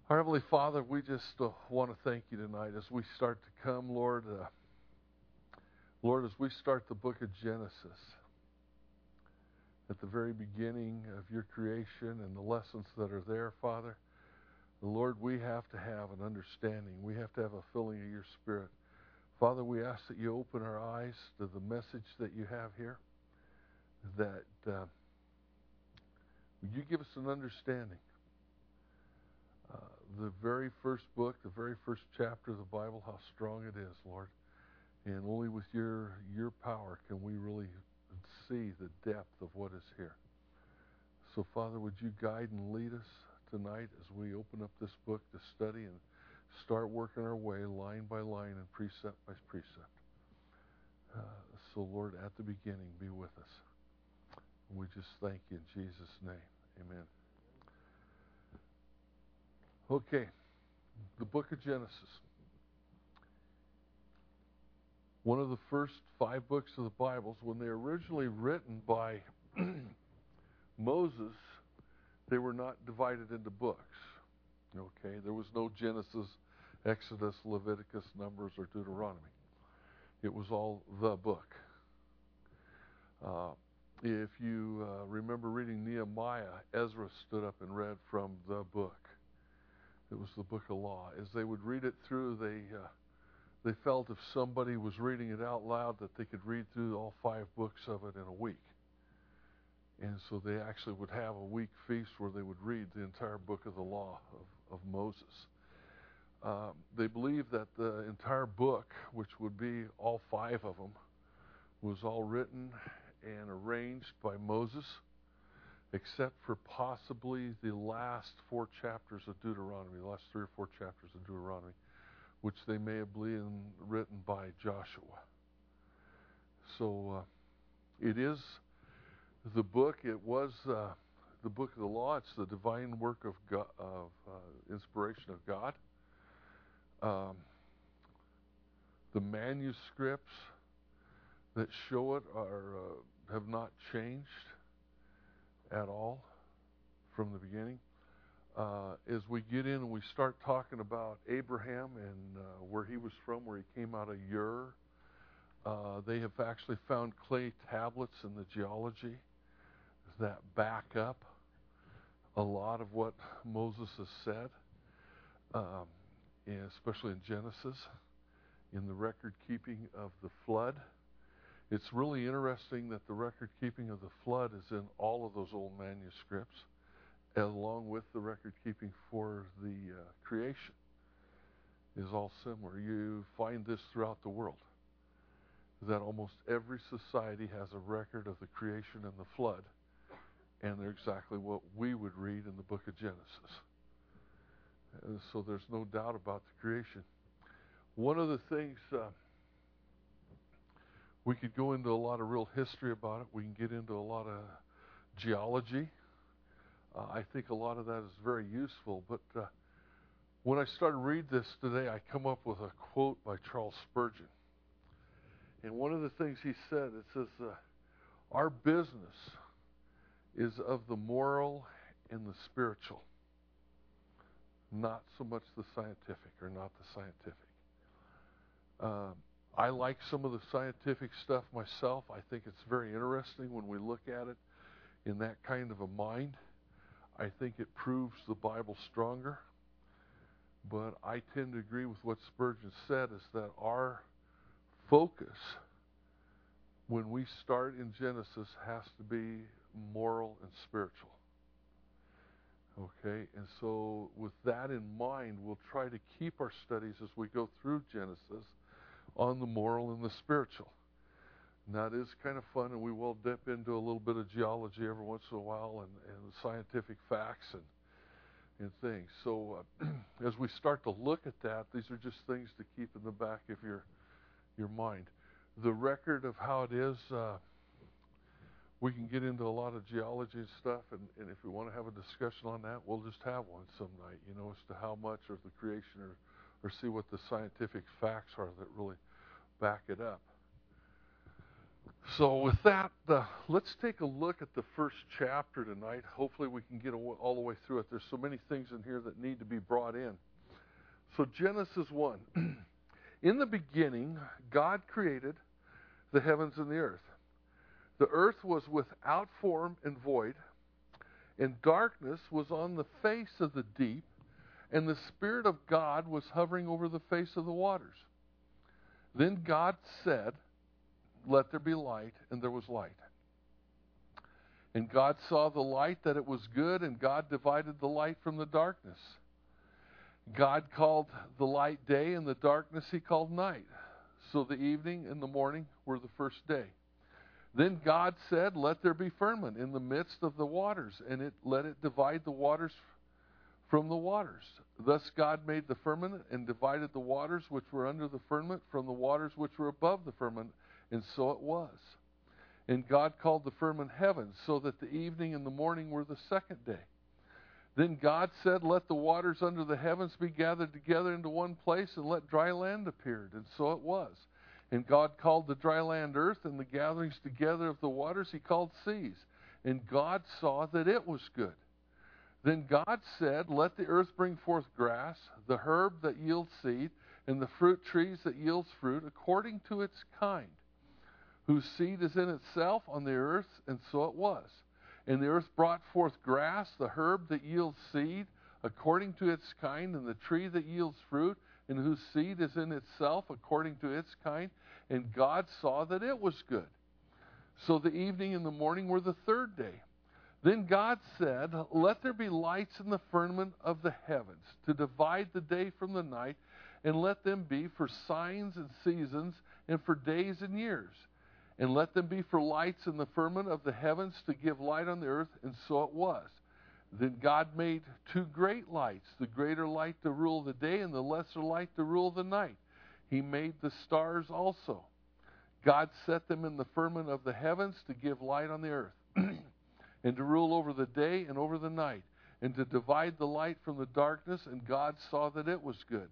Our Heavenly Father, we just want to thank you tonight as we start to come, Lord. Lord, as we start the book of Genesis, at the very beginning of your creation and the lessons that are there, Father, Lord, we have to have an understanding. We have to have a filling of your Spirit. Father, we ask that you open our eyes to the message that you have here, that you give us an understanding. The very first book, the very first chapter of the Bible, how strong it is, Lord. And only with your power can we really see the depth of what is here. So, Father, would you guide and lead us tonight as we open up this book to study and start working our way line by line and precept by precept. So, Lord, at the beginning, be with us. We just thank you in Jesus' name. Amen. Okay, the book of Genesis. One of the first 5 books of the Bibles, when they were originally written by Moses, they were not divided into books. Okay, there was no Genesis, Exodus, Leviticus, Numbers, or Deuteronomy. It was all the book. If you remember reading Nehemiah, Ezra stood up and read from the book. It was the book of law. As they would read it through, they felt if somebody was reading it out loud that they could read through all 5 books of it in a week. And so they actually would have a week feast where they would read the entire book of the law of Moses. They believed that the entire book, which would be all 5 of them, was all written and arranged by Moses, except for possibly the last 4 chapters of Deuteronomy, the last 3 or 4 chapters of Deuteronomy, which they may have been written by Joshua. So it is the book. It was the book of the law. It's the divine work of God, inspiration of God. The manuscripts that show it have not changed at all from the beginning. As we get in and we start talking about Abraham and where he was from, where he came out of Ur, they have actually found clay tablets in the geology that back up a lot of what Moses has said, especially in Genesis, in the record keeping of the flood. It's really interesting that the record keeping of the flood is in all of those old manuscripts, along with the record keeping for the creation is all similar. You find this throughout the world, that almost every society has a record of the creation and the flood, and they're exactly what we would read in the book of Genesis. So there's no doubt about the creation. One of the things, we could go into a lot of real history about it. We can get into a lot of geology. I think a lot of that is very useful. But when I started reading this today, I come up with a quote by Charles Spurgeon. And one of the things he said, it says, our business is of the moral and the spiritual, not so much the scientific, or not the scientific. I like some of the scientific stuff myself. I think it's very interesting when we look at it in that kind of a mind. I think it proves the Bible stronger. But I tend to agree with what Spurgeon said, is that our focus when we start in Genesis has to be moral and spiritual. Okay, and so with that in mind, we'll try to keep our studies as we go through Genesis on the moral and the spiritual. And that is kind of fun, and we will dip into a little bit of geology every once in a while and scientific facts and things. So as we start to look at that, these are just things to keep in the back of your mind. The record of how it is, we can get into a lot of geology and stuff, and if we want to have a discussion on that, we'll just have one some night, as to how much of the creation or see what the scientific facts are that really back it up. So with that, let's take a look at the first chapter tonight. Hopefully we can get all the way through it. There's so many things in here that need to be brought in. So Genesis 1. In the beginning, God created the heavens and the earth. The earth was without form and void, and darkness was on the face of the deep, and the Spirit of God was hovering over the face of the waters. Then God said, "Let there be light," and there was light. And God saw the light that it was good, and God divided the light from the darkness. God called the light day, and the darkness he called night. So the evening and the morning were the first day. Then God said, "Let there be firmament in the midst of the waters, and let it divide the waters from the waters." Thus God made the firmament and divided the waters which were under the firmament from the waters which were above the firmament, and so it was. And God called the firmament heaven, so that the evening and the morning were the second day. Then God said, "Let the waters under the heavens be gathered together into one place, and let dry land appear." And so it was. And God called the dry land earth, and the gatherings together of the waters he called seas. And God saw that it was good. Then God said, "Let the earth bring forth grass, the herb that yields seed, and the fruit trees that yields fruit, according to its kind, whose seed is in itself on the earth." And so it was. And the earth brought forth grass, the herb that yields seed, according to its kind, and the tree that yields fruit, and whose seed is in itself according to its kind. And God saw that it was good. So the evening and the morning were the third day. Then God said, "Let there be lights in the firmament of the heavens, to divide the day from the night, and let them be for signs and seasons, and for days and years. And let them be for lights in the firmament of the heavens, to give light on the earth." And so it was. Then God made two great lights, the greater light to rule the day, and the lesser light to rule the night. He made the stars also. God set them in the firmament of the heavens to give light on the earth, and to rule over the day and over the night, and to divide the light from the darkness. And God saw that it was good.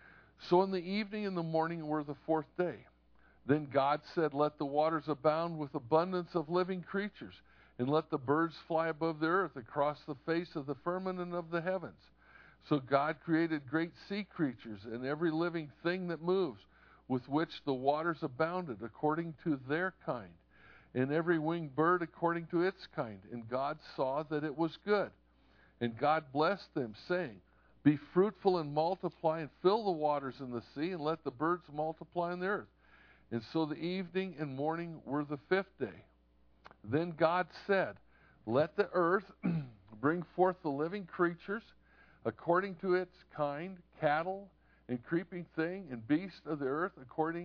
So in the evening and the morning were the fourth day. Then God said, "Let the waters abound with abundance of living creatures, and let the birds fly above the earth across the face of the firmament of the heavens." So God created great sea creatures and every living thing that moves, with which the waters abounded, according to their kind, and every winged bird according to its kind. And God saw that it was good. And God blessed them, saying, "Be fruitful and multiply, and fill the waters in the sea, and let the birds multiply on the earth." And so the evening and morning were the fifth day. Then God said, "Let the earth bring forth the living creatures according to its kind, cattle and creeping thing and beast of the earth,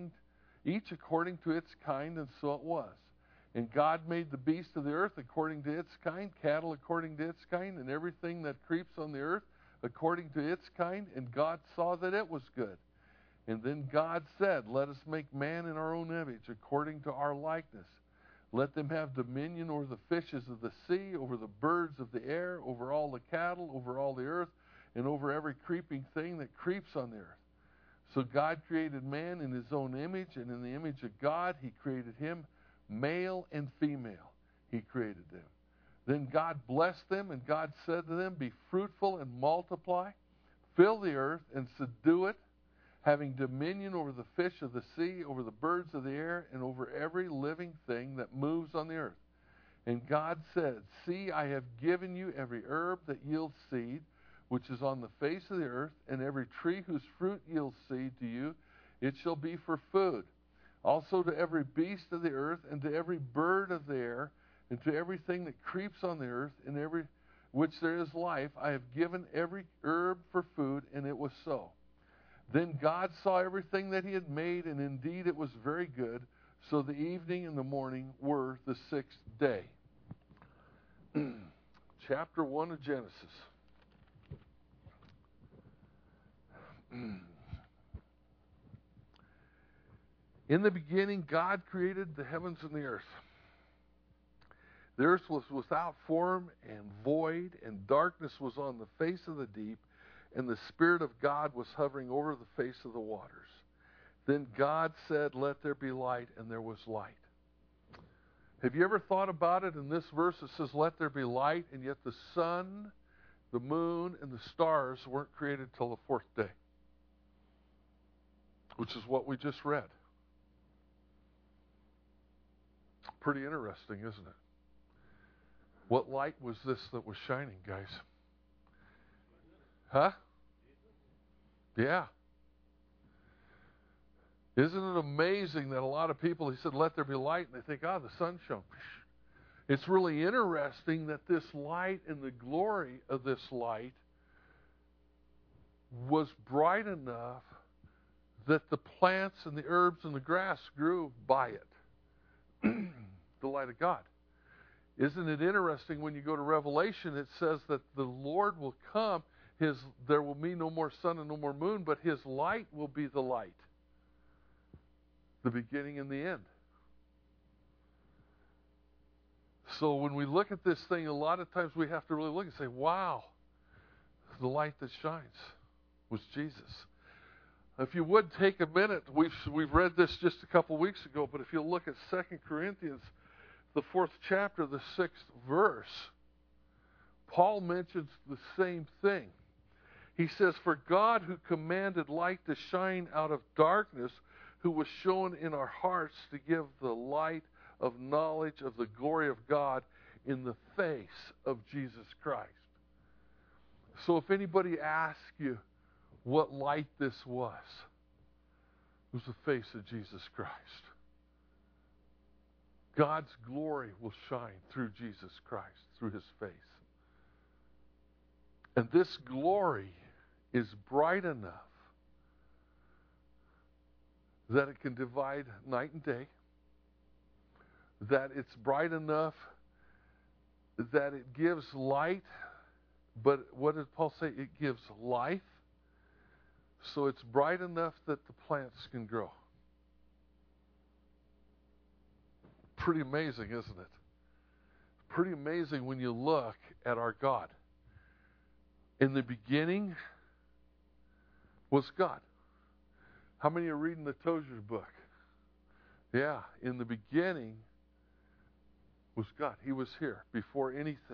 each according to its kind." And so it was. And God made the beast of the earth according to its kind, cattle according to its kind, and everything that creeps on the earth according to its kind. And God saw that it was good. And then God said, "Let us make man in our own image, according to our likeness. Let them have dominion over the fishes of the sea, over the birds of the air, over all the cattle, over all the earth, and over every creeping thing that creeps on the earth." So God created man in his own image, and in the image of God he created him, male and female he created them. Then God blessed them, and God said to them, "Be fruitful and multiply, fill the earth and subdue it, having dominion over the fish of the sea, over the birds of the air, and over every living thing that moves on the earth." And God said, "See, I have given you every herb that yields seed, which is on the face of the earth, and every tree whose fruit yields seed to you, it shall be for food. Also to every beast of the earth, and to every bird of the air, and to everything that creeps on the earth, and every which there is life, I have given every herb for food." And it was so. Then God saw everything that he had made, and indeed it was very good. So the evening and the morning were the sixth day. Chapter 1 of Genesis. In the beginning, God created the heavens and the earth. The earth was without form and void, and darkness was on the face of the deep, and the Spirit of God was hovering over the face of the waters. Then God said, "Let there be light," and there was light. Have you ever thought about it? In this verse it says, let there be light, and yet the sun, the moon, and the stars weren't created till the fourth day, which is what we just read. Pretty interesting, isn't it? What light was this that was shining, guys? Huh? Yeah. Isn't it amazing that a lot of people, he said, let there be light, and they think, the sun shone. It's really interesting that this light and the glory of this light was bright enough that the plants and the herbs and the grass grew by it. The light of God. Isn't it interesting when you go to Revelation, it says that the Lord will come, there will be no more sun and no more moon, but his light will be the light. The beginning and the end. So when we look at this thing, a lot of times we have to really look and say, wow, the light that shines was Jesus. If you would take a minute, we've read this just a couple weeks ago, but if you look at 2 Corinthians, the 4th chapter, the 6th verse, Paul mentions the same thing. He says, for God who commanded light to shine out of darkness, who was shown in our hearts to give the light of knowledge of the glory of God in the face of Jesus Christ. So if anybody asks you what light this was, it was the face of Jesus Christ. God's glory will shine through Jesus Christ, through his face. And this glory is bright enough that it can divide night and day, that it's bright enough that it gives light, but what did Paul say? It gives life. So it's bright enough that the plants can grow. Pretty amazing, isn't it? Pretty amazing when you look at our God. In the beginning was God. How many are reading the Tozer book? Yeah, in the beginning was God. He was here before anything.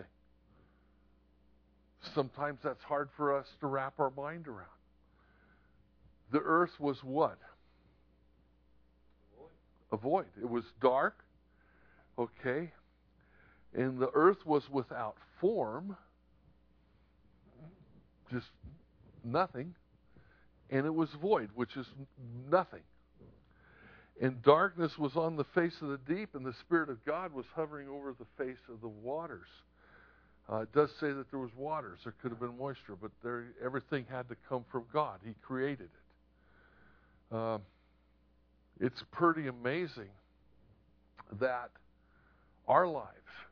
Sometimes that's hard for us to wrap our mind around. The earth was what? A void. It was dark. Okay. And the earth was without form. Just nothing. And it was void, which is nothing. And darkness was on the face of the deep, and the Spirit of God was hovering over the face of the waters. It does say that there was waters. There could have been moisture, but everything had to come from God. He created it. It's pretty amazing that our lives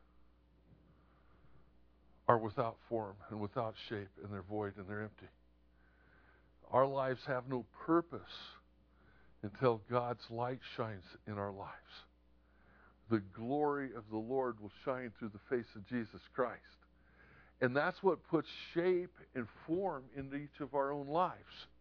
are without form and without shape, and they're void and they're empty. Our lives have no purpose until God's light shines in our lives. The glory of the Lord will shine through the face of Jesus Christ. And that's what puts shape and form into each of our own lives.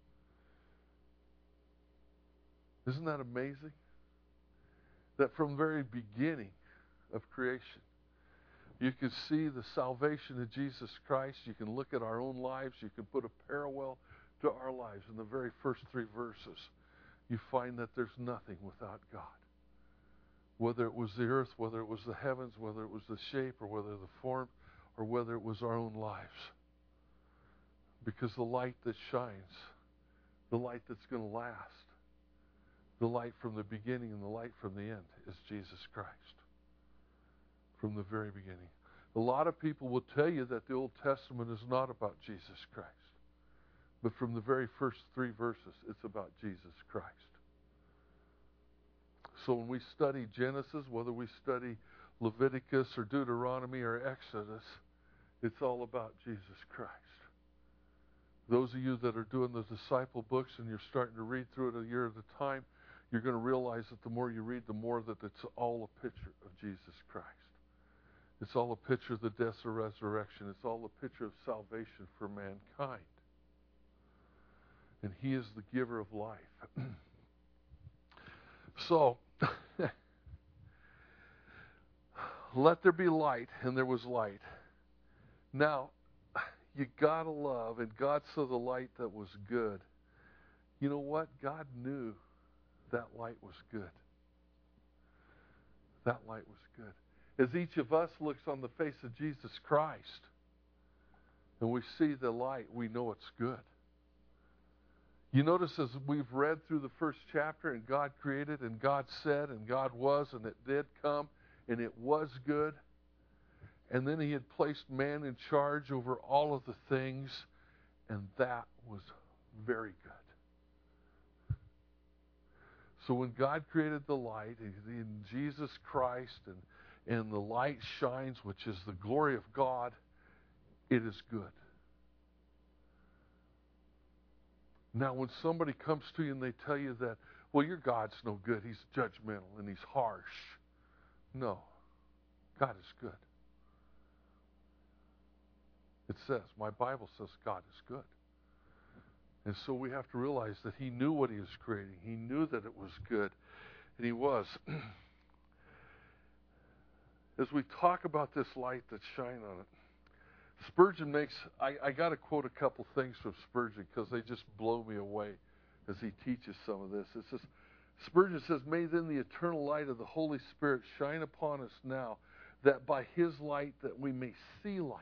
Isn't that amazing? That from the very beginning of creation, you can see the salvation of Jesus Christ. You can look at our own lives. You can put a parallel to our lives. In the very first 3 verses, you find that there's nothing without God. Whether it was the earth, whether it was the heavens, whether it was the shape, or whether the form, or whether it was our own lives. Because the light that shines, the light that's going to last, the light from the beginning and the light from the end is Jesus Christ. From the very beginning. A lot of people will tell you that the Old Testament is not about Jesus Christ. But from the very first 3 verses, it's about Jesus Christ. So when we study Genesis, whether we study Leviticus or Deuteronomy or Exodus, it's all about Jesus Christ. Those of you that are doing the disciple books and you're starting to read through it a year at a time, you're going to realize that the more you read, the more that it's all a picture of Jesus Christ. It's all a picture of the death and resurrection. It's all a picture of salvation for mankind. And he is the giver of life. So, Let there be light, and there was light. Now, you gotta love, and God saw the light that was good. You know what? God knew that light was good. That light was good. As each of us looks on the face of Jesus Christ, and we see the light, we know it's good. You notice as we've read through the first chapter, and God created, and God said, and God was, and it did come, and it was good. And then he had placed man in charge over all of the things, and that was very good. So when God created the light in Jesus Christ, and the light shines, which is the glory of God, it is good. Now, when somebody comes to you and they tell you that, well, your God's no good, he's judgmental and he's harsh. No, God is good. It says, my Bible says God is good. And so we have to realize that he knew what he was creating. He knew that it was good. And he was. As we talk about this light that shine on it, Spurgeon makes, I got to quote a couple things from Spurgeon because they just blow me away as he teaches some of this. It says, Spurgeon says, may then the eternal light of the Holy Spirit shine upon us now, that by his light that we may see light.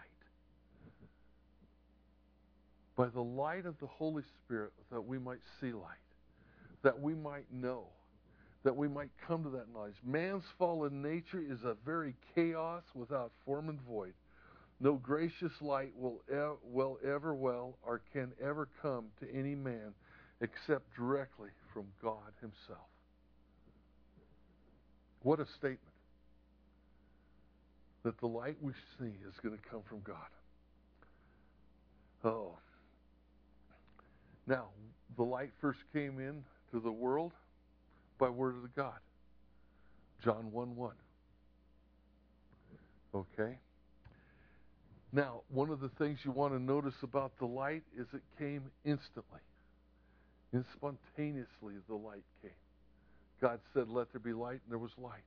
By the light of the Holy Spirit that we might see light, that we might know, that we might come to that knowledge. Man's fallen nature is a very chaos without form and void. No gracious light will ever or can ever come to any man except directly from God himself. What a statement. That the light we see is going to come from God. Oh. Now, the light first came in to the world by word of God. John 1:1. Okay? Now, one of the things you want to notice about the light is it came instantly. And spontaneously the light came. God said, let there be light, and there was light.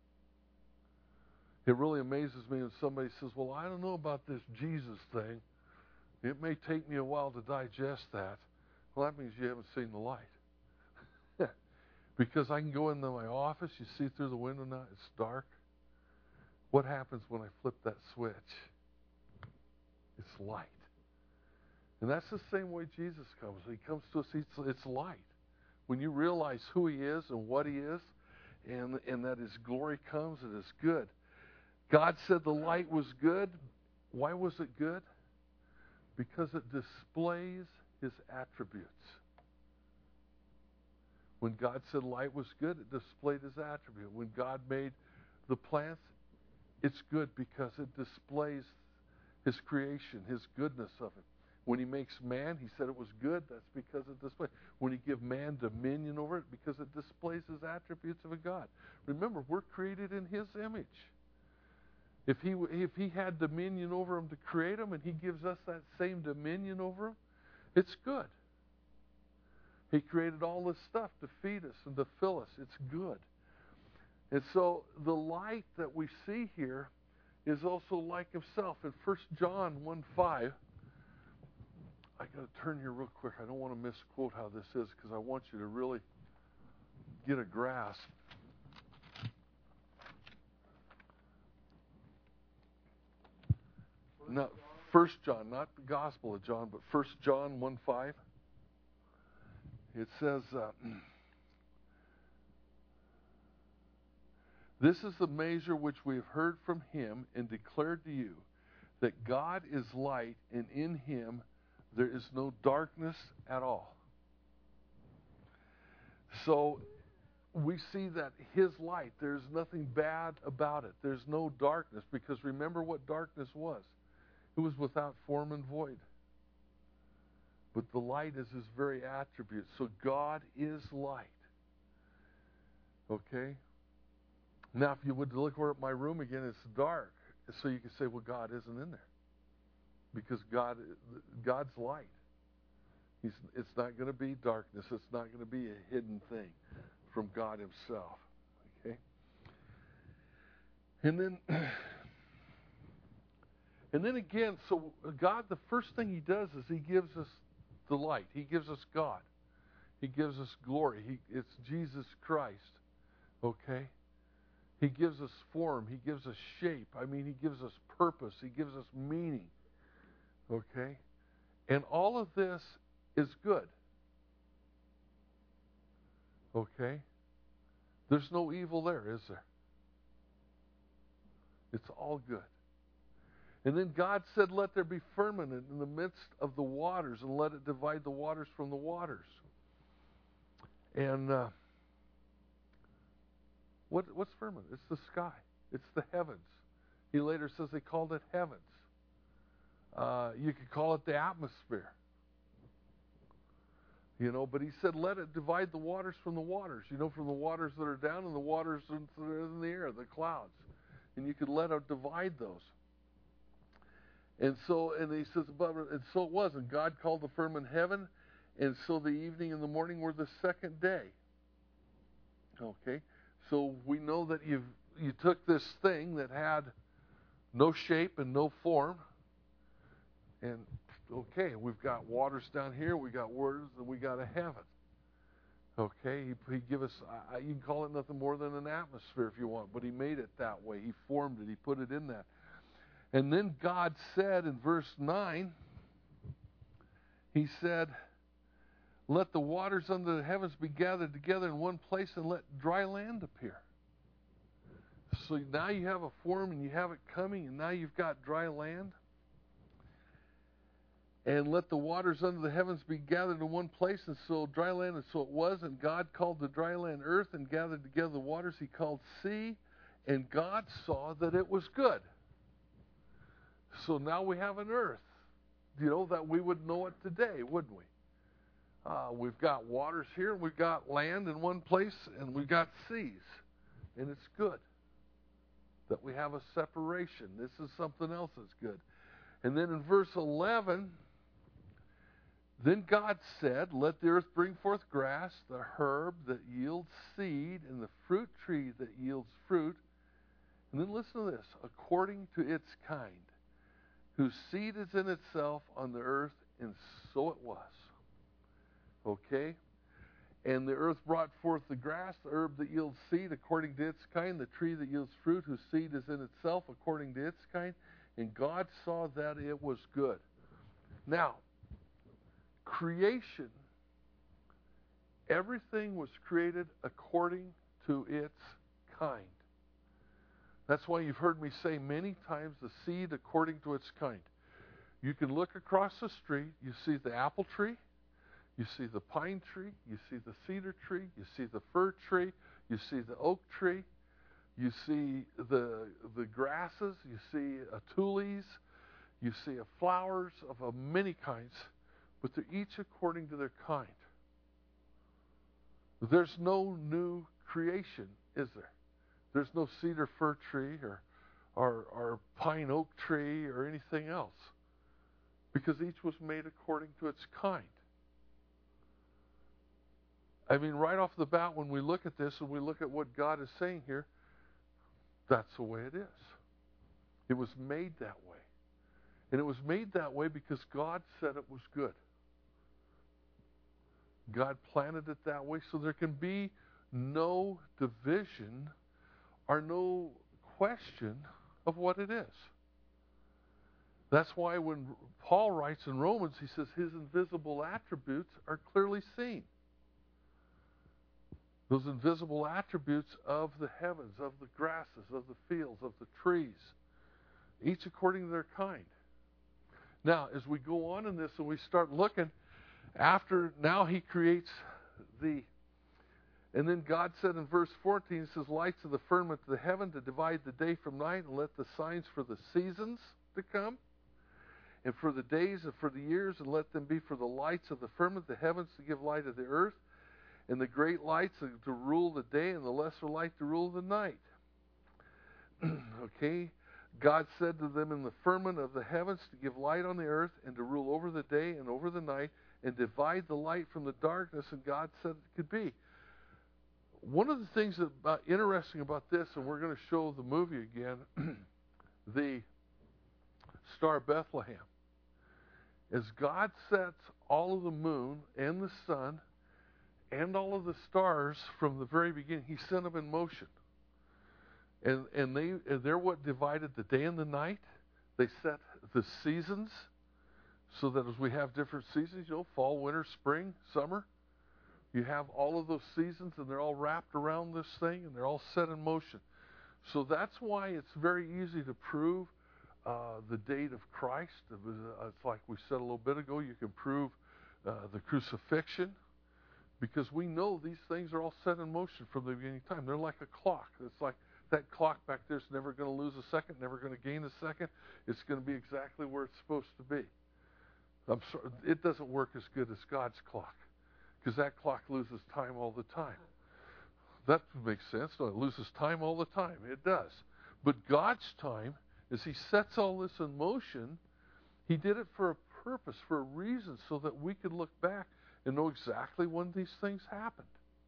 It really amazes me when somebody says, well, I don't know about this Jesus thing. It may take me a while to digest that. Well, that means you haven't seen the light. Because I can go into my office, you see through the window now, it's dark. What happens when I flip that switch? It's light. And that's the same way Jesus comes. He comes to us, it's light. When you realize who he is and what he is, and that his glory comes, it is good. God said the light was good. Why was it good? Because it displays his attributes. When God said light was good, it displayed his attribute. When God made the plants, it's good because it displays his creation, his goodness of it. When he makes man, he said it was good. That's because it displays. When he gives man dominion over it, because it displays his attributes of a God. Remember, we're created in his image. If he had dominion over him to create him, and he gives us that same dominion over him, it's good. He created all this stuff to feed us and to fill us. It's good. And so the light that we see here is also like himself. In 1 John 1:5, I got to turn here real quick. I don't want to misquote how this is because I want you to really get a grasp. No, 1 John, not the Gospel of John, but 1 John 1:5. It says, this is the measure which we have heard from him and declared to you, that God is light, and in him there is no darkness at all. So we see that his light, there's nothing bad about it. There's no darkness, because remember what darkness was. It was without form and void. But the light is his very attribute. So God is light. Okay? Now, if you would look over at my room again, it's dark. So you can say, well, God isn't in there. Because God's light. It's not going to be darkness. It's not going to be a hidden thing from God himself. Okay? And then, and then again, so God, the first thing He does is He gives us the light. He gives us God. He gives us glory. It's Jesus Christ. Okay? He gives us form. He gives us shape. I mean, He gives us purpose. He gives us meaning. Okay? And all of this is good. Okay? There's no evil there, is there? It's all good. And then God said, let there be firmament in the midst of the waters, and let it divide the waters from the waters. And what's firmament? It's the sky. It's the heavens. He later says they called it heavens. You could call it the atmosphere. But He said, let it divide the waters from the waters. From the waters that are down and the waters that are in the air, the clouds. And you could let it divide those. And He says, and so it was. And God called the firmament heaven. And so the evening and the morning were the second day. Okay? So we know that you took this thing that had no shape and no form. And, okay, we've got waters down here, we got waters, and we got a heaven. Okay? He give us, you can call it nothing more than an atmosphere if you want, but He made it that way. He formed it. He put it in that. And then God said in verse 9, He said, let the waters under the heavens be gathered together in one place, and let dry land appear. So now you have a form, and you have it coming, and now you've got dry land. And let the waters under the heavens be gathered in one place, and so dry land, and so it was. And God called the dry land earth, and gathered together the waters He called sea. And God saw that it was good. So now we have an earth, that we would know it today, wouldn't we? We've got waters here, and we've got land in one place, and we've got seas. And it's good that we have a separation. This is something else that's good. And then in verse 11, then God said, let the earth bring forth grass, the herb that yields seed, and the fruit tree that yields fruit. And then listen to this, according to its kind, whose seed is in itself on the earth, and so it was. Okay? And the earth brought forth the grass, the herb that yields seed according to its kind, the tree that yields fruit, whose seed is in itself according to its kind. And God saw that it was good. Now, creation, everything was created according to its kind. That's why you've heard me say many times the seed according to its kind. You can look across the street, you see the apple tree, you see the pine tree, you see the cedar tree, you see the fir tree, you see the oak tree, you see the grasses, you see tules, you see flowers of many kinds, but they're each according to their kind. There's no new creation, is there? There's no cedar fir tree or pine oak tree or anything else, because each was made according to its kind. I mean, right off the bat, when we look at this and we look at what God is saying here, that's the way it is. It was made that way. And it was made that way because God said it was good. God planted it that way so there can be no division or no question of what it is. That's why when Paul writes in Romans, he says His invisible attributes are clearly seen. Those invisible attributes of the heavens, of the grasses, of the fields, of the trees, each according to their kind. Now, as we go on in this and we start looking, now He creates and then God said in verse 14, He says, lights of the firmament of the heaven to divide the day from night, and let the signs for the seasons to come, and for the days and for the years, and let them be for the lights of the firmament, the heavens to give light of the earth, and the great lights to rule the day, and the lesser light to rule the night. Okay? God said to them in the firmament of the heavens to give light on the earth, and to rule over the day and over the night, and divide the light from the darkness, and God said it could be. One of the things that interesting about this, and we're going to show the movie again, the Star of Bethlehem, is God sets all of the moon and the sun and all of the stars from the very beginning. He set them in motion. And they're what divided the day and the night. They set the seasons so that as we have different seasons, fall, winter, spring, summer, you have all of those seasons and they're all wrapped around this thing and they're all set in motion. So that's why it's very easy to prove the date of Christ. It's like we said a little bit ago, you can prove the crucifixion because we know these things are all set in motion from the beginning of time. They're like a clock. It's like that clock back there is never going to lose a second, never going to gain a second. It's going to be exactly where it's supposed to be. I'm sorry, it doesn't work as good as God's clock because that clock loses time all the time. That makes sense. No, it loses time all the time. It does. But God's time, as He sets all this in motion, He did it for a purpose, for a reason, so that we could look back and know exactly when these things happened.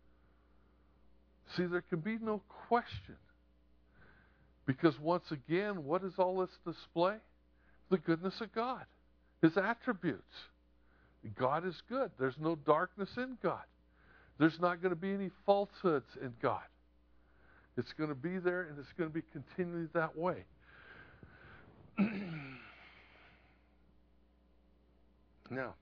See, there can be no question. Because once again, what does all this display? The goodness of God, His attributes. God is good. There's no darkness in God. There's not going to be any falsehoods in God. It's going to be there, and it's going to be continually that way. Now,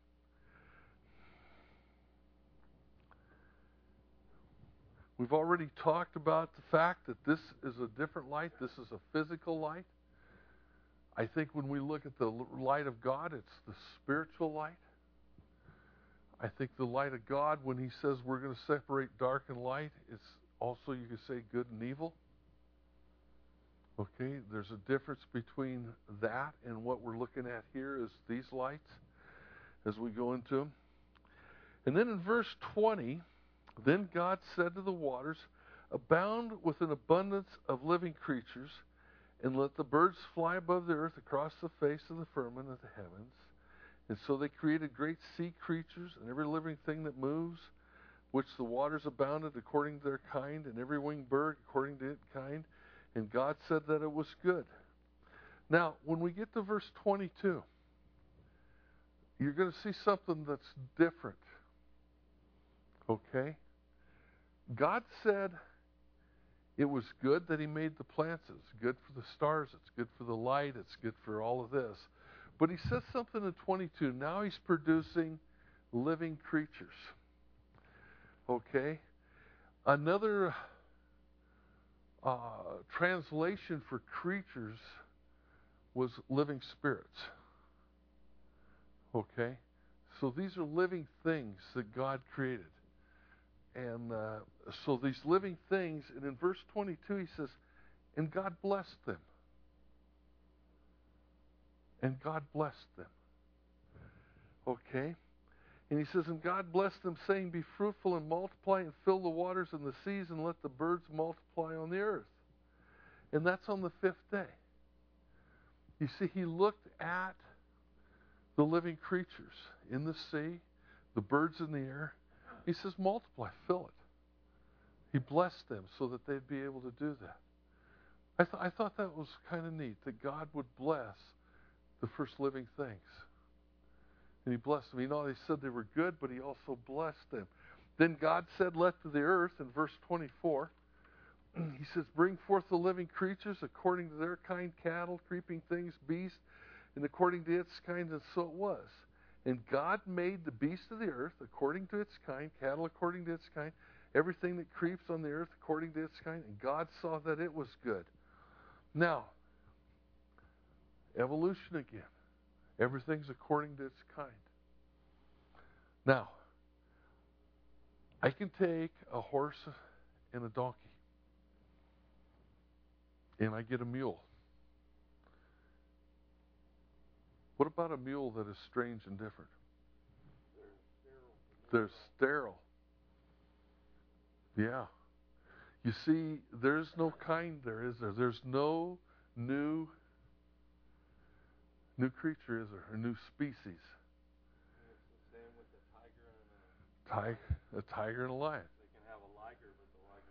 we've already talked about the fact that this is a different light. This is a physical light. I think when we look at the light of God, it's the spiritual light. I think the light of God, when He says we're going to separate dark and light, it's also, you could say, good and evil. Okay, there's a difference between that and what we're looking at here is these lights as we go into them. And then in verse 20, then God said to the waters, abound with an abundance of living creatures, and let the birds fly above the earth across the face of the firmament of the heavens. And so they created great sea creatures and every living thing that moves, which the waters abounded according to their kind, and every winged bird according to its kind. And God said that it was good. Now, when we get to verse 22, you're going to see something that's different. Okay? God said it was good that He made the plants. It's good for the stars. It's good for the light. It's good for all of this. But He says something in 22. Now He's producing living creatures. Okay? Another translation for creatures was living spirits. Okay? So these are living things that God created. And so these living things, and in verse 22 He says, and God blessed them. And God blessed them. Okay? And He says, and God blessed them, saying, be fruitful and multiply and fill the waters and the seas and let the birds multiply on the earth. And that's on the 5th day. You see, He looked at the living creatures in the sea, the birds in the air. He says, multiply, fill it. He blessed them so that they'd be able to do that. I thought that was kind of neat, that God would bless the first living things. And He blessed them. He not only said they were good, but He also blessed them. Then God said, let to the earth, in verse 24, He says, bring forth the living creatures according to their kind, cattle, creeping things, beasts, and according to its kind, and so it was. And God made the beasts of the earth according to its kind, cattle according to its kind, everything that creeps on the earth according to its kind, and God saw that it was good. Now, evolution again. Everything's according to its kind. Now, I can take a horse and a donkey, and I get a mule. What about a mule that is strange and different? They're sterile. Yeah. You see, there's no kind there, is there? There's no new creature, is there? Or new species. It's the same with the tiger and A tiger and a lion. they can have a liger, but the liger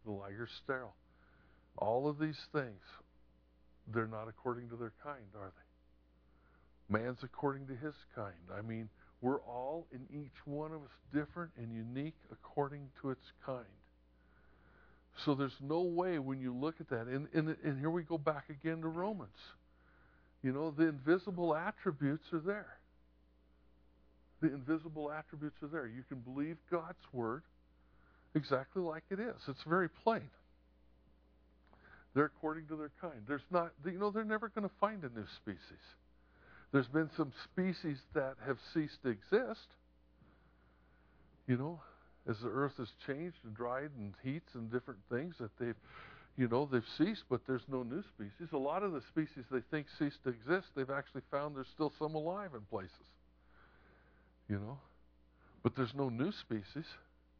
The liger's sterile. All of these things, they're not according to their kind, are they? Man's according to his kind. I mean, we're all, in each one of us, different and unique according to its kind. So there's no way when you look at that, and here we go back again to Romans. You know, the invisible attributes are there. The invisible attributes are there. You can believe God's word exactly like it is. It's very plain. They're according to their kind. There's not, you know, they're never going to find a new species. There's been some species that have ceased to exist, you know, as the earth has changed and dried and heats and different things that they've ceased, but there's no new species. A lot of the species they think ceased to exist, they've actually found there's still some alive in places, you know, but there's no new species,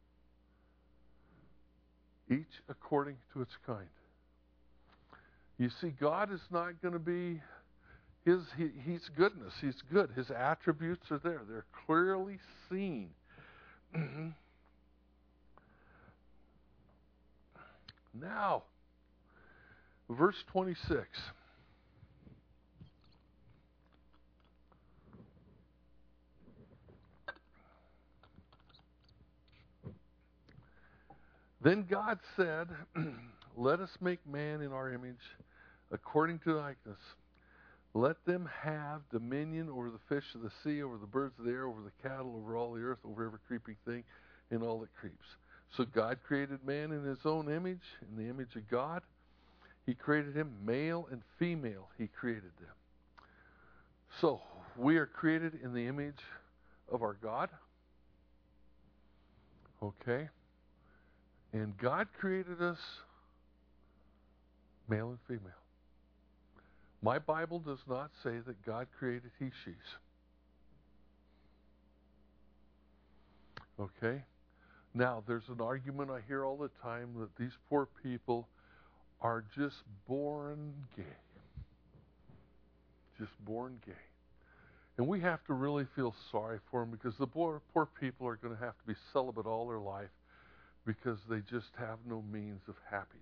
each according to its kind. You see, God is not going to be He's goodness. He's good. His attributes are there. They're clearly seen. Now, verse 26. Then God said, let us make man in our image, according to likeness. Let them have dominion over the fish of the sea, over the birds of the air, over the cattle, over all the earth, over every creeping thing, and all that creeps. So God created man in his own image, in the image of God. He created him, male and female, he created them. So, we are created in the image of our God. Okay? And God created us male and female. My Bible does not say that God created he, she's. Okay? Now, there's an argument I hear all the time that these poor people are just born gay. Just born gay. And we have to really feel sorry for them because the poor people are going to have to be celibate all their life because they just have no means of happiness.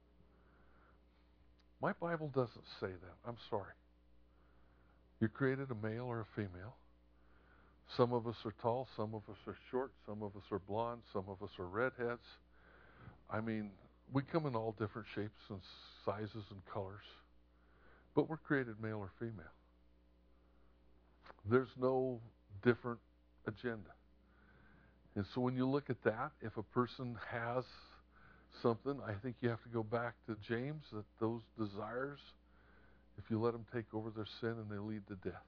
My Bible doesn't say that. I'm sorry. You created a male or a female. Some of us are tall, some of us are short, some of us are blonde, some of us are redheads. I mean, we come in all different shapes and sizes and colors. But we're created male or female. There's no different agenda. And so when you look at that, if a person has something, I think you have to go back to James, that those desires, if you let them take over their sin, and they lead to death.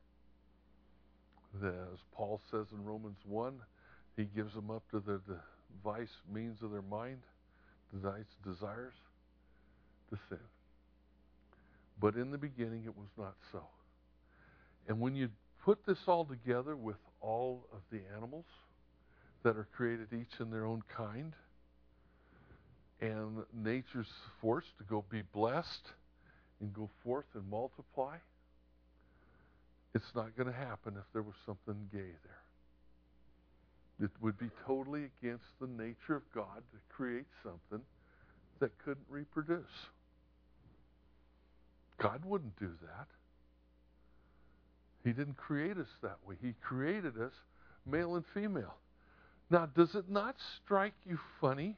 As Paul says in Romans 1, he gives them up to the vice means of their mind, desires to sin. But in the beginning it was not so. And when you put this all together with all of the animals that are created each in their own kind, and nature's forced to go be blessed and go forth and multiply, it's not going to happen if there was something gay there. It would be totally against the nature of God to create something that couldn't reproduce. God wouldn't do that. He didn't create us that way. He created us male and female. Now, does it not strike you funny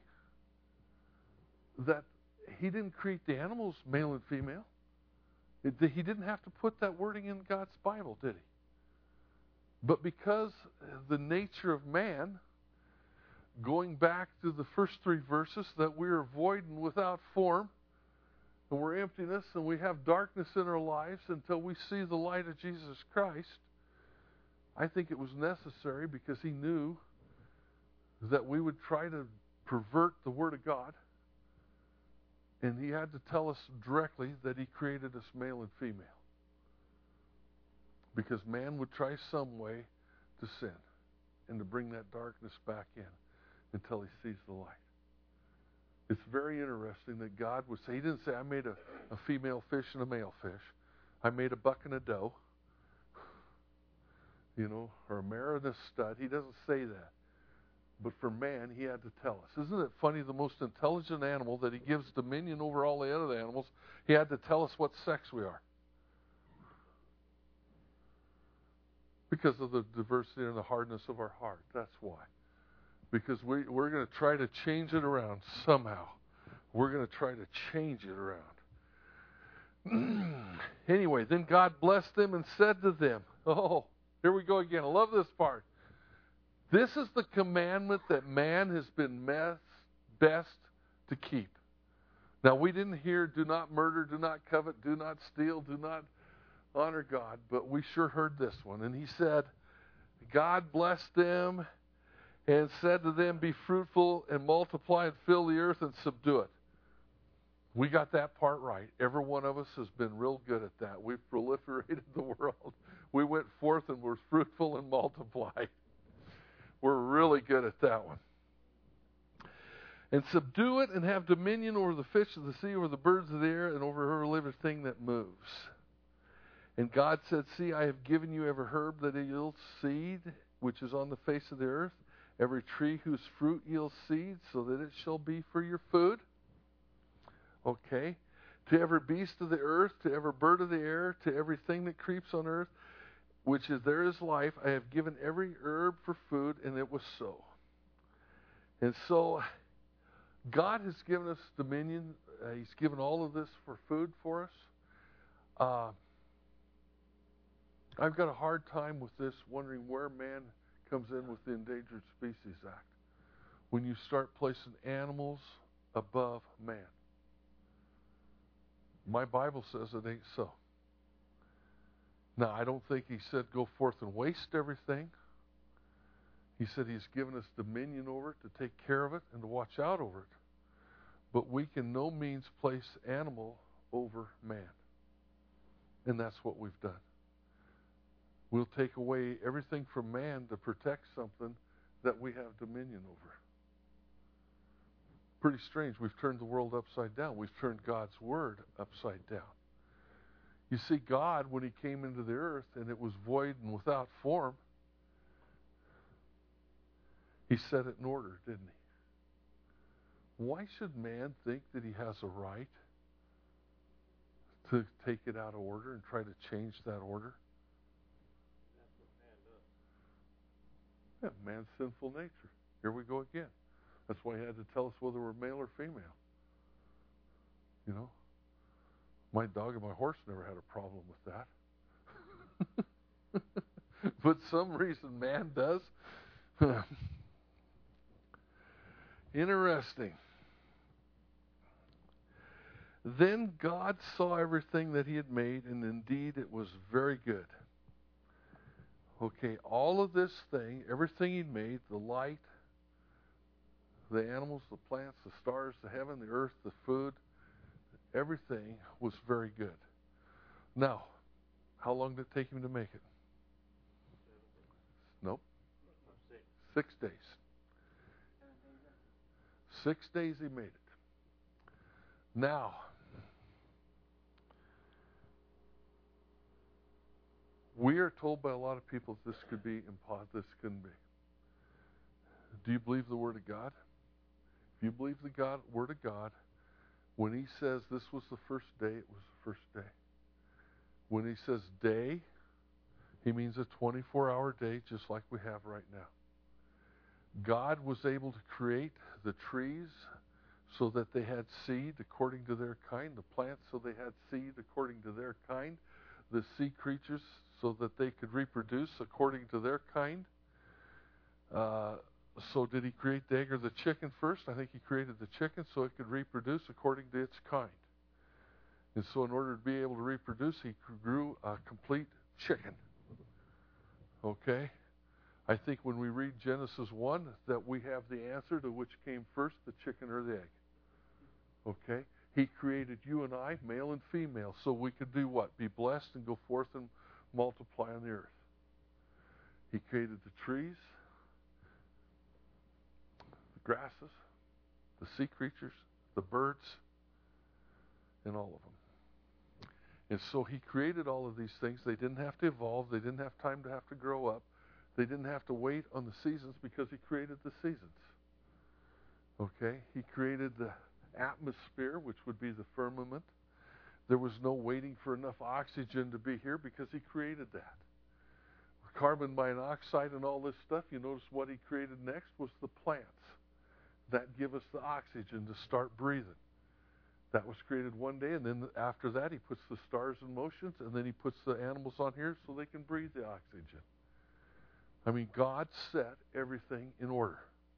that he didn't create the animals male and female? He didn't have to put that wording in God's Bible, did he? But because the nature of man, going back to the first 3 verses, that we are void and without form, and we're emptiness, and we have darkness in our lives until we see the light of Jesus Christ, I think it was necessary because he knew that we would try to pervert the Word of God. And he had to tell us directly that he created us male and female. Because man would try some way to sin and to bring that darkness back in until he sees the light. It's very interesting that God would say, he didn't say, I made a female fish and a male fish. I made a buck and a doe. You know, or a mare and a stud. He doesn't say that. But for man, he had to tell us. Isn't it funny, the most intelligent animal that he gives dominion over all the other animals, he had to tell us what sex we are. Because of the diversity and the hardness of our heart. That's why. Because we're going to try to change it around somehow. We're going to try to change it around. Anyway, then God blessed them and said to them, oh, here we go again. I love this part. This is the commandment that man has been best to keep. Now, we didn't hear, do not murder, do not covet, do not steal, do not honor God, but we sure heard this one. And he said, God blessed them and said to them, be fruitful and multiply and fill the earth and subdue it. We got that part right. Every one of us has been real good at that. We've proliferated the world. We went forth and were fruitful and multiplied. We're really good at that one. And subdue it and have dominion over the fish of the sea, over the birds of the air, and over every living thing that moves. And God said, see, I have given you every herb that yields seed, which is on the face of the earth, every tree whose fruit yields seed, so that it shall be for your food. Okay? To every beast of the earth, to every bird of the air, to everything that creeps on earth, which is there is life, I have given every herb for food, and it was so. And so, God has given us dominion. He's given all of this for food for us. I've got a hard time with this, wondering where man comes in with the Endangered Species Act. When you start placing animals above man. My Bible says it ain't so. Now, I don't think he said go forth and waste everything. He said he's given us dominion over it, to take care of it, and to watch out over it. But we can no means place animal over man. And that's what we've done. We'll take away everything from man to protect something that we have dominion over. Pretty strange. We've turned the world upside down. We've turned God's Word upside down. You see, God, when he came into the earth and it was void and without form, he set it in order, didn't he? Why should man think that he has a right to take it out of order and try to change that order? That's what man does. Yeah, man's sinful nature. Here we go again. That's why he had to tell us whether we're male or female. You know? My dog and my horse never had a problem with that. But some reason man does. Interesting. Then God saw everything that he had made, and indeed it was very good. Okay, all of this thing, everything he'd made, the light, the animals, the plants, the stars, the heaven, the earth, the food, everything was very good. Now, how long did it take him to make it? Nope. 6 days. 6 days he made it. Now, we are told by a lot of people this could be impossible. This couldn't be. Do you believe the Word of God? If you believe the Word of God, when he says this was the first day, it was the first day. When he says day, he means a 24-hour day just like we have right now. God was able to create the trees so that they had seed according to their kind, the plants so they had seed according to their kind, the sea creatures so that they could reproduce according to their kind. So did he create the egg or the chicken first? I think he created the chicken so it could reproduce according to its kind. And so in order to be able to reproduce, he grew a complete chicken. Okay? I think when we read Genesis 1 that we have the answer to which came first, the chicken or the egg. Okay? He created you and I, male and female, so we could do what? Be blessed and go forth and multiply on the earth. He created the trees, the grasses, the sea creatures, the birds, and all of them. And so he created all of these things. They didn't have to evolve. They didn't have time to have to grow up. They didn't have to wait on the seasons because he created the seasons. Okay? He created the atmosphere, which would be the firmament. There was no waiting for enough oxygen to be here because he created that. Carbon monoxide and all this stuff, you notice what he created next was the plants that give us the oxygen to start breathing. That was created one day, and then after that he puts the stars in motion, and then he puts the animals on here so they can breathe the oxygen. I mean, God set everything in order.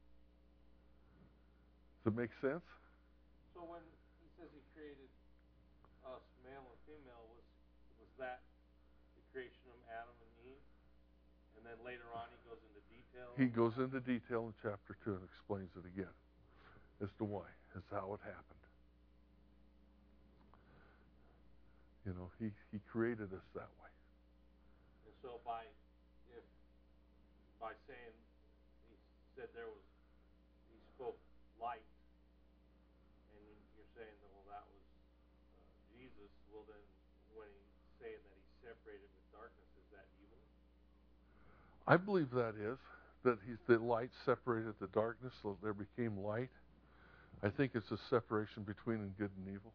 Does it make sense? So when he says he created us, male and female, was that the creation of Adam and Eve? And then later on he goes into detail? He goes into detail in chapter 2 and explains it again as to why, as to how it happened. You know, he created us that way. And so by saying he said he spoke light, and you're saying that, well, that was Jesus. Well, then when he's saying that he separated with darkness, is that evil? I believe that the light separated the darkness, so there became light. I think it's a separation between good and evil.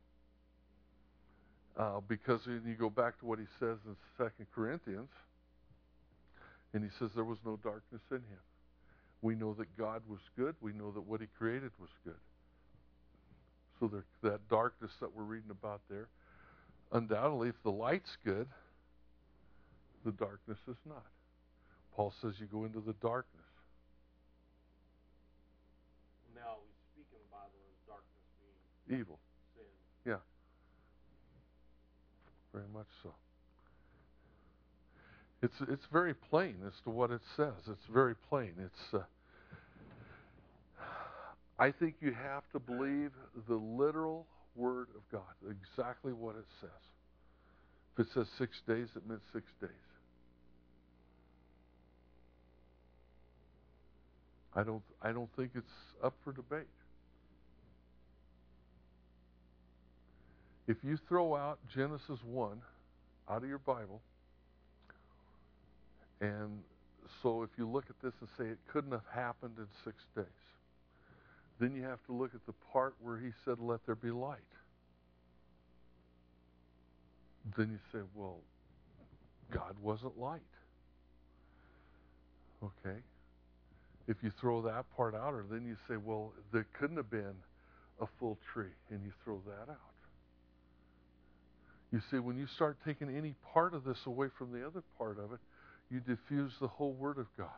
Because when you go back to what he says in 2 Corinthians, and he says there was no darkness in him. We know that God was good. We know that what he created was good. So that darkness that we're reading about there, undoubtedly, if the light's good, the darkness is not. Paul says you go into the darkness. Now, we speak in the Bible as darkness being evil. Sin. Yeah. Very much so. It's very plain as to what it says. It's very plain. I think you have to believe the literal word of God, exactly what it says. If it says 6 days, it meant 6 days. I don't think it's up for debate. If you throw out Genesis 1 out of your Bible, and so if you look at this and say it couldn't have happened in 6 days, then you have to look at the part where he said, let there be light. Then you say, well, God wasn't light. Okay. If you throw that part out, or then you say, well, there couldn't have been a full tree, and you throw that out. You see, when you start taking any part of this away from the other part of it, you diffuse the whole Word of God.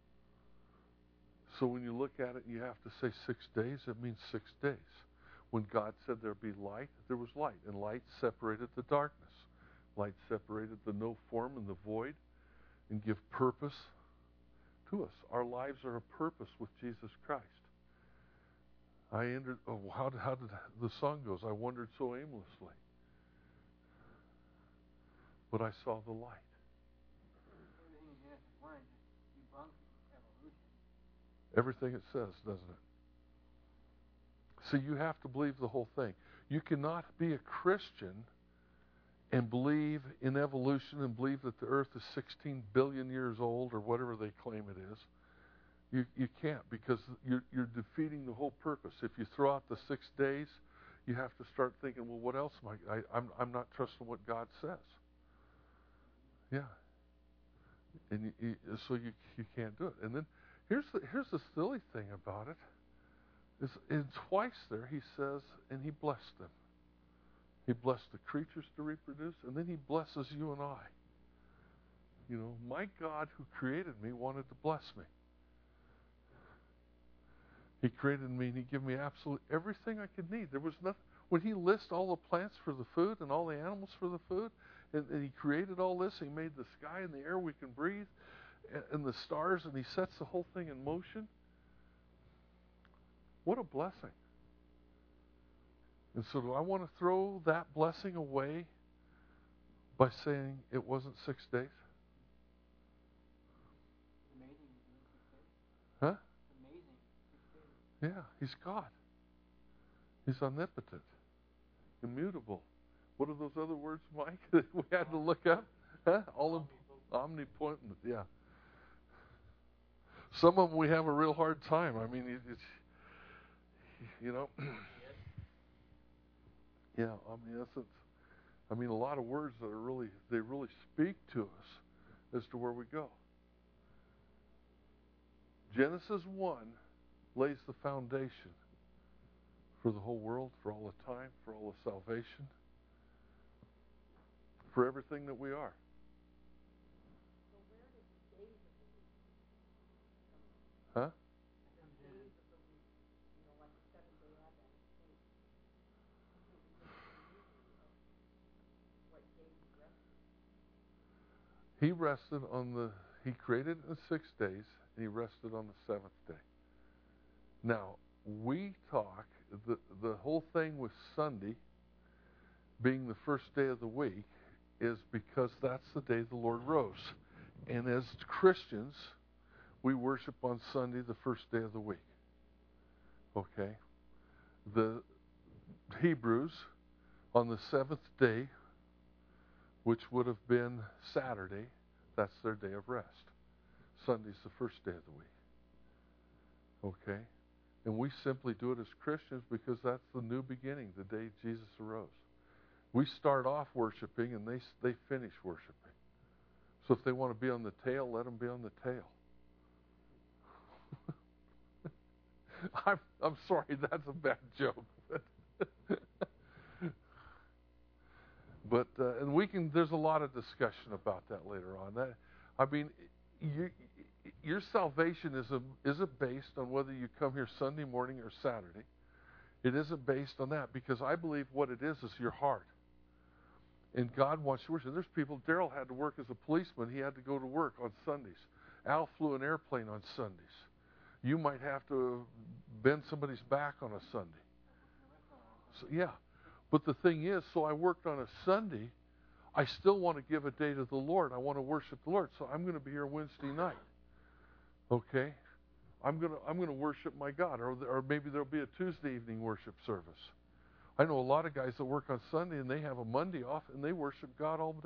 So when you look at it, you have to say 6 days, it means 6 days. When God said there'd be light, there was light, and light separated the darkness. Light separated the no form and the void, and give purpose to us. Our lives are a purpose with Jesus Christ. How did the song goes? I wandered so aimlessly, but I saw the light. Everything it says, doesn't it? So you have to believe the whole thing. You cannot be a Christian and believe in evolution and believe that the earth is 16 billion years old or whatever they claim it is. You can't, because you're defeating the whole purpose. If you throw out the 6 days, you have to start thinking, well, what else am I'm not trusting what God says. Yeah. And so you can't do it. And then here's the silly thing about it. And twice there he says, and he blessed them. He blessed the creatures to reproduce, and then he blesses you and I. You know, my God who created me wanted to bless me. He created me, and he gave me absolutely everything I could need. There was nothing. When he lists all the plants for the food and all the animals for the food, and he created all this, he made the sky and the air we can breathe, and the stars, and he sets the whole thing in motion. What a blessing. And so do I want to throw that blessing away by saying it wasn't 6 days? Huh? Yeah, he's God. He's omnipotent, immutable. What are those other words, Mike, that we had to look up? Huh? Omnipotent, yeah. Some of them we have a real hard time. I mean, it's, you know, yeah. I mean, a lot of words that are they really speak to us as to where we go. Genesis 1 lays the foundation for the whole world, for all the time, for all the salvation, for everything that we are. So where does the days of the week come from? Huh? The days of the week, like the 7-day Advent. Who delineated of what day he rested? He rested he created in 6 days, and he rested on the 7th day. Now, we talk, the whole thing with Sunday being the first day of the week is because that's the day the Lord rose. And as Christians, we worship on Sunday, the first day of the week. Okay? The Hebrews, on the 7th day, which would have been Saturday, that's their day of rest. Sunday's the first day of the week. Okay? And we simply do it as Christians because that's the new beginning, the day Jesus arose. We start off worshiping and they finish worshiping. So if they want to be on the tail, let them be on the tail. I'm sorry, that's a bad joke. But and there's a lot of discussion about that later on. Your salvation isn't based on whether you come here Sunday morning or Saturday. It isn't based on that, because I believe what it is your heart. And God wants you to worship. There's people, Daryl had to work as a policeman. He had to go to work on Sundays. Al flew an airplane on Sundays. You might have to bend somebody's back on a Sunday. So, yeah. But the thing is, so I worked on a Sunday. I still want to give a day to the Lord. I want to worship the Lord. So I'm going to be here Wednesday night. Okay? I'm going to worship my God. Or maybe there'll be a Tuesday evening worship service. I know a lot of guys that work on Sunday and they have a Monday off and they worship God all day